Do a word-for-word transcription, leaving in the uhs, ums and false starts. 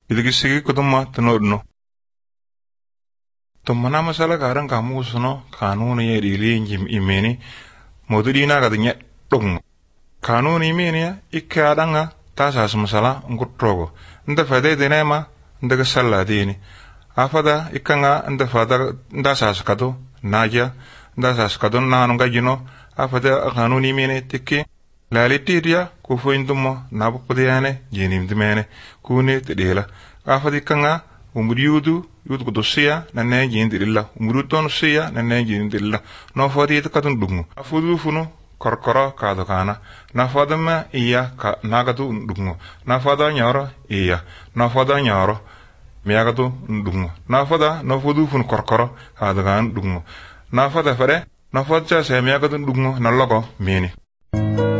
idigisigi kudumma tanodno tumana masala garan kamu suno kanuni ye dili njim imeni modudina gadnya dung kanuni imeni ya ikka adanga tasas masala ngutrogo nda fade denema ndaga salla dini afada ikanga nda fada nda sas kado naja nda sas kado nanu gajino afada kanuni imeni tikki lalitiria kufo indumo nabukudiyane jinim dimene kune tidela afada ikanga umuriyudu yud kudusiya nanne jindilla umuruton siya nanne jindilla no fodi kadun dungu afudu funu korkoro kado kana na fadama iya ka nagatu dungu na fada nyoro iya na fada nyoro miagatu dungu na fada no fudu funu korkoro kado kan dungu na fada fare na fadja se miagatu dungu na logo mini